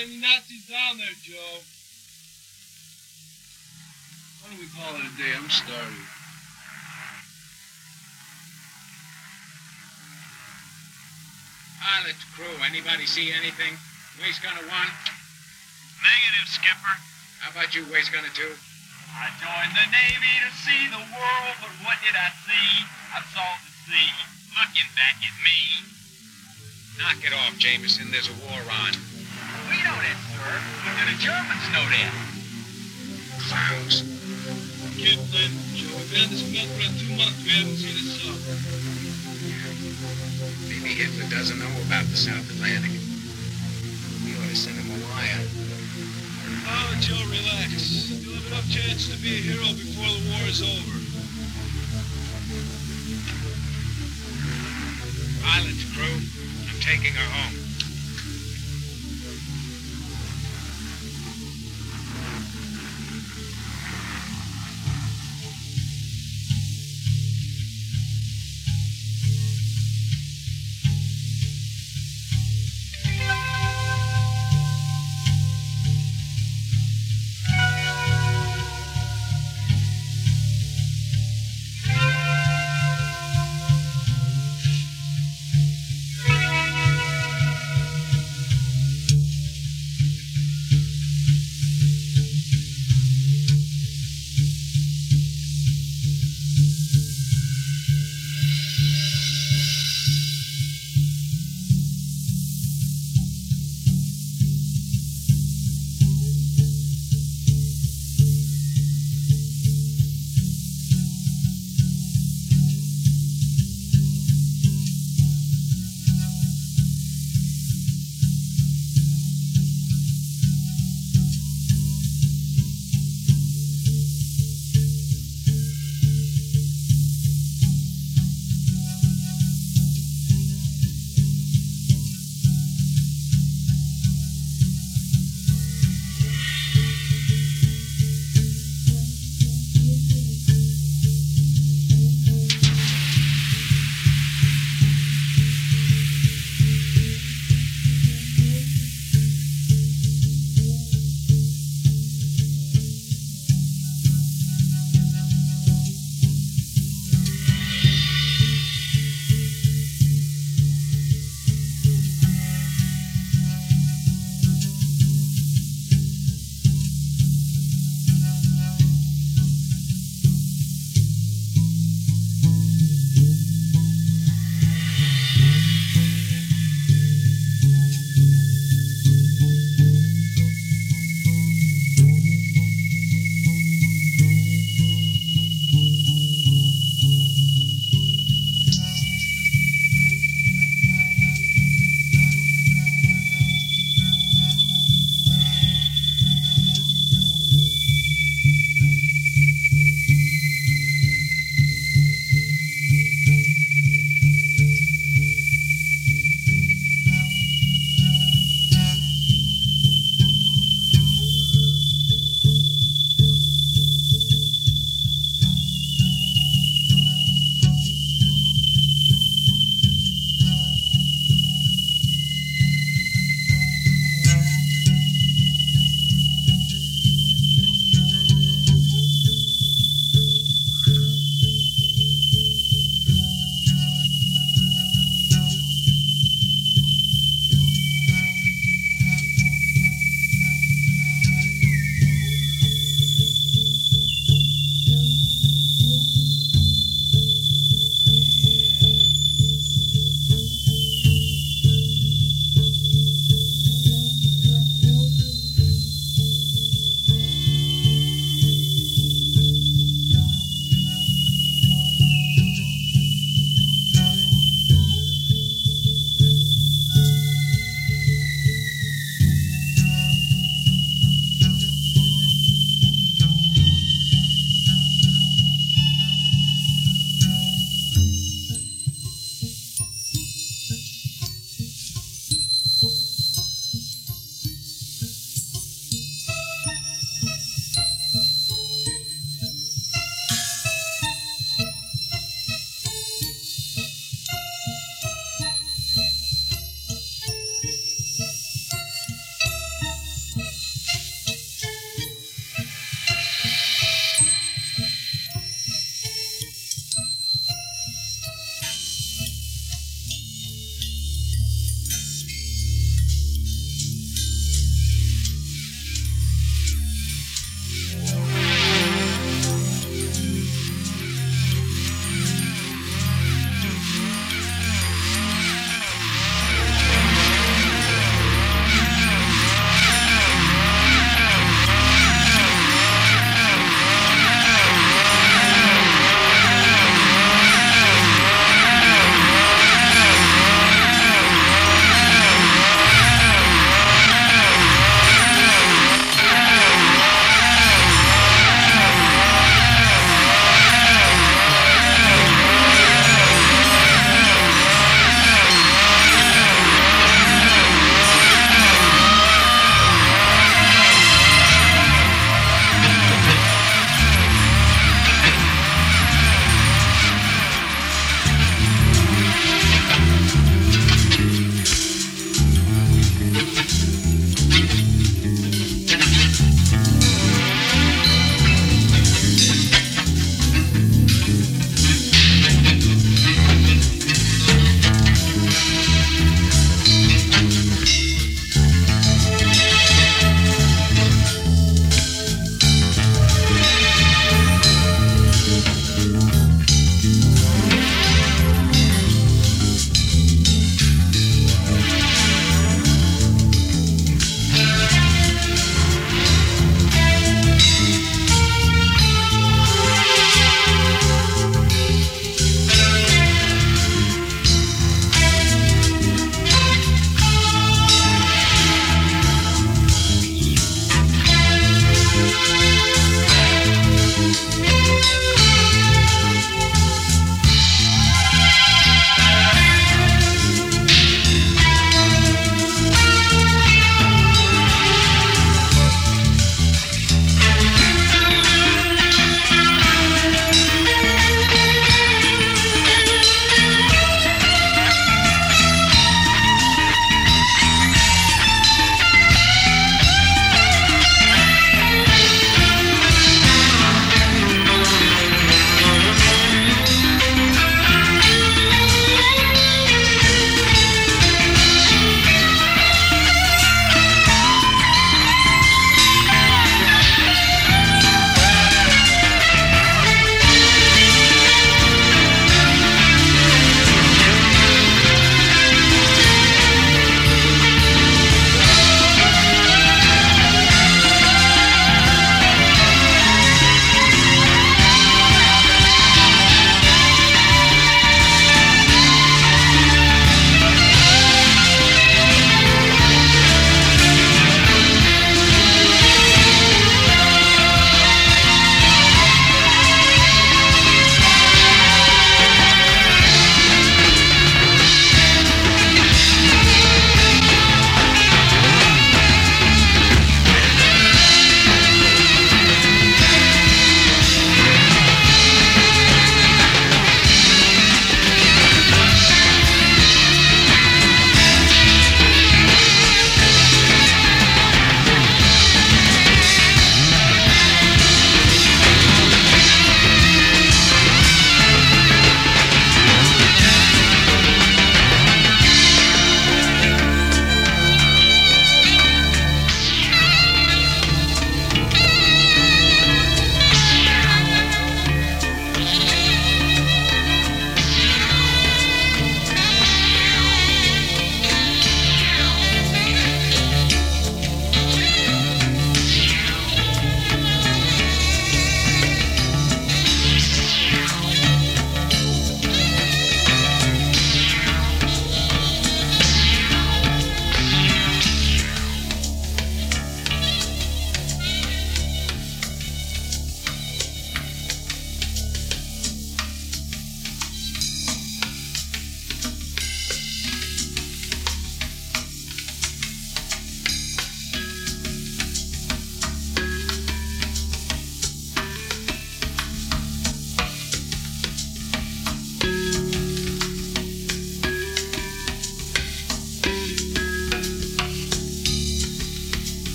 any Nazis down there, Joe. Why don't we call it a day? I'm starving. Pilot, crew, anybody see anything? Waste Gunner 1? Negative, Skipper. How about you, Waste Gunner 2? I joined the Navy to see the world, but what did I see? I saw the sea looking back at me. Knock it off, Jameson. There's a war on. We know that, sir. But do the Germans know that? Clowns. Can't blame them, Joe. We've been on this field for 2 months. We haven't seen a sub. Maybe Hitler doesn't know about the South Atlantic. We ought to send him a wire. Oh, Joe, relax. You'll have enough chance to be a hero before the war is over. Pilot, crew, I'm taking her home.